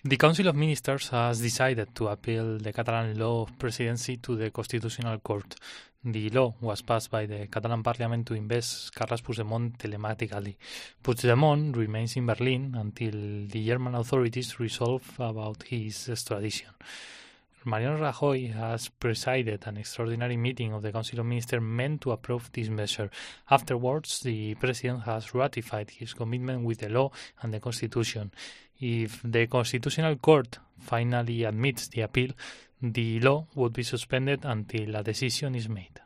The Council of Ministers has decided to appeal the Catalan law of presidency to the Constitutional Court. The law was passed by the Catalan Parliament to invest Carles Puigdemont telematically. Puigdemont remains in Berlin until the German authorities resolve about his extradition. Mariano Rajoy has presided an extraordinary meeting of the Council of Ministers meant to approve this measure. Afterwards, the President has ratified his commitment with the law and the Constitution. If the Constitutional Court finally admits the appeal, the law would be suspended until a decision is made.